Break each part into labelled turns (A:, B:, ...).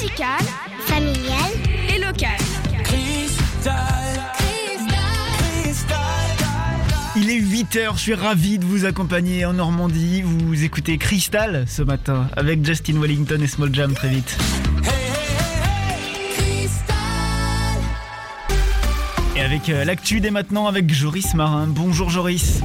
A: Musical, familial et local.
B: Il est 8h, je suis ravi de vous accompagner en Normandie. Vous écoutez Cristal ce matin avec Justin Wellington et Small Jam très vite. Et avec l'actu dès maintenant avec Joris Marin. Bonjour Joris.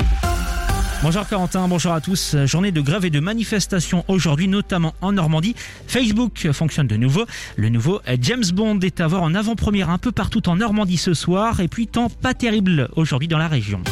C: Bonjour Corentin, bonjour à tous. Journée de grève et de manifestation aujourd'hui, notamment en Normandie. Facebook fonctionne de nouveau. Le nouveau James Bond est à voir en avant-première un peu partout en Normandie ce soir. Et puis temps pas terrible aujourd'hui dans la région.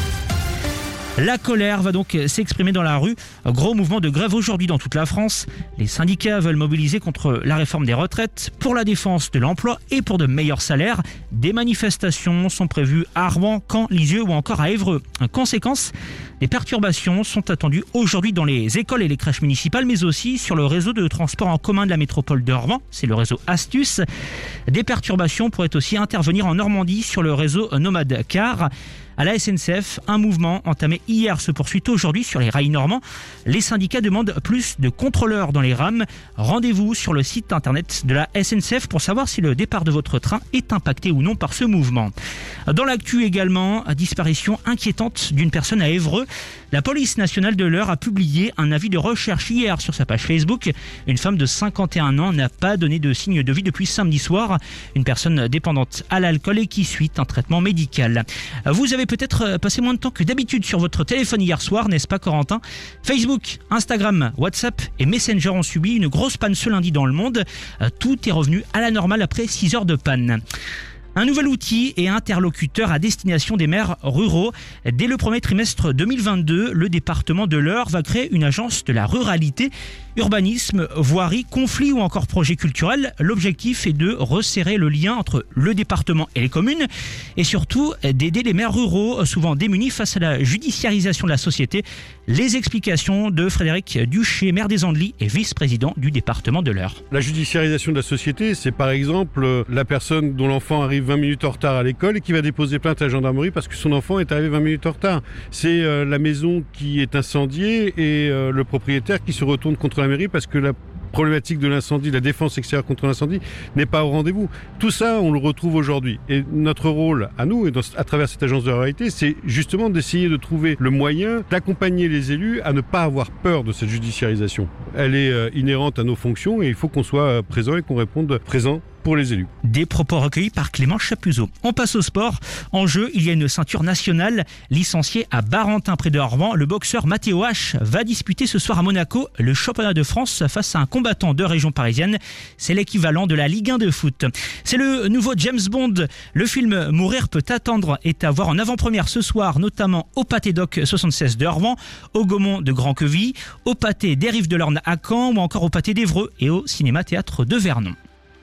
C: La colère va donc s'exprimer dans la rue. Gros mouvement de grève aujourd'hui dans toute la France. Les syndicats veulent mobiliser contre la réforme des retraites, pour la défense de l'emploi et pour de meilleurs salaires. Des manifestations sont prévues à Rouen, Caen, Lisieux ou encore à Évreux. Conséquence, des perturbations sont attendues aujourd'hui dans les écoles et les crèches municipales, mais aussi sur le réseau de transport en commun de la métropole de Rouen. C'est le réseau Astuce. Des perturbations pourraient aussi intervenir en Normandie sur le réseau Nomade Car. À la SNCF, un mouvement entamé hier se poursuit aujourd'hui sur les rails normands. Les syndicats demandent plus de contrôleurs dans les rames. Rendez-vous sur le site internet de la SNCF pour savoir si le départ de votre train est impacté ou non par ce mouvement. Dans l'actu également, disparition inquiétante d'une personne à Évreux. La police nationale de l'Eure a publié un avis de recherche hier sur sa page Facebook. Une femme de 51 ans n'a pas donné de signe de vie depuis samedi soir. Une personne dépendante à l'alcool et qui suit un traitement médical. Vous avez peut-être passé moins de temps que d'habitude sur votre téléphone hier soir, n'est-ce pas Corentin ? Facebook, Instagram, WhatsApp et Messenger ont subi une grosse panne ce lundi dans le monde. Tout est revenu à la normale après 6 heures de panne. Un nouvel outil et interlocuteur à destination des maires ruraux. Dès le premier trimestre 2022, le département de l'Eure va créer une agence de la ruralité. Urbanisme, voirie, conflits ou encore projets culturels. L'objectif est de resserrer le lien entre le département et les communes et surtout d'aider les maires ruraux, souvent démunis face à la judiciarisation de la société. Les explications de Frédéric Duché, maire des Andelys et vice-président du département de l'Eure.
D: La judiciarisation de la société, c'est par exemple la personne dont l'enfant arrive 20 minutes en retard à l'école et qui va déposer plainte à la gendarmerie parce que son enfant est arrivé 20 minutes en retard. C'est la maison qui est incendiée et le propriétaire qui se retourne contre la mairie parce que la problématique de l'incendie, la défense extérieure contre l'incendie n'est pas au rendez-vous. Tout ça, on le retrouve aujourd'hui. Et notre rôle, à nous, et à travers cette agence de ruralité, c'est justement d'essayer de trouver le moyen d'accompagner les élus à ne pas avoir peur de cette judiciarisation. Elle est inhérente à nos fonctions et il faut qu'on soit présent et qu'on réponde présent pour les élus.
C: Des propos recueillis par Clément Chapuzot. On passe au sport. En jeu, il y a une ceinture nationale. Licencié à Barentin près de Rouen, le boxeur Mathéo H va disputer ce soir à Monaco le championnat de France face à un combattant de région parisienne. C'est l'équivalent de la Ligue 1 de foot. C'est le nouveau James Bond. Le film Mourir peut attendre est à voir en avant-première ce soir, notamment au Pâté Doc 76 de Rouen, au Gaumont de Grand-Queville, au Pâté des Rives de l'Orne à Caen ou encore au Pâté d'Évreux et au Cinéma-Théâtre de Vernon.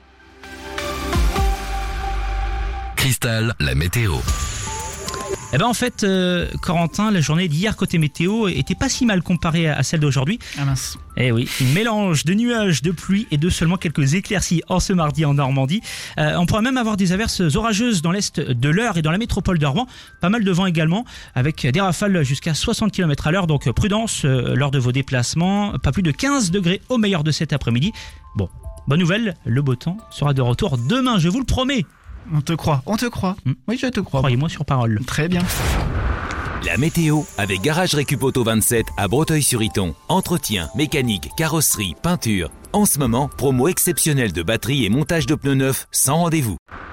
E: Cristal, la météo.
C: En fait, Corentin, la journée d'hier côté météo était pas si mal comparée à celle d'aujourd'hui.
B: Ah mince.
C: Eh oui, un mélange de nuages, de pluie et de seulement quelques éclaircies en ce mardi en Normandie. On pourrait même avoir des averses orageuses dans l'est de l'Eure et dans la métropole de Rouen. Pas mal de vent également, avec des rafales jusqu'à 60 km à l'heure. Donc prudence lors de vos déplacements. Pas plus de 15 degrés au meilleur de cet après-midi. Bon, bonne nouvelle, le beau temps sera de retour demain, je vous le promets.
B: On te croit. Oui, je te crois.
C: Croyez-moi sur parole.
B: Très bien.
E: La météo avec Garage Récup Auto 27 à Breteuil-sur-Iton. Entretien, mécanique, carrosserie, peinture. En ce moment, promo exceptionnelle de batterie et montage de pneus neufs sans rendez-vous.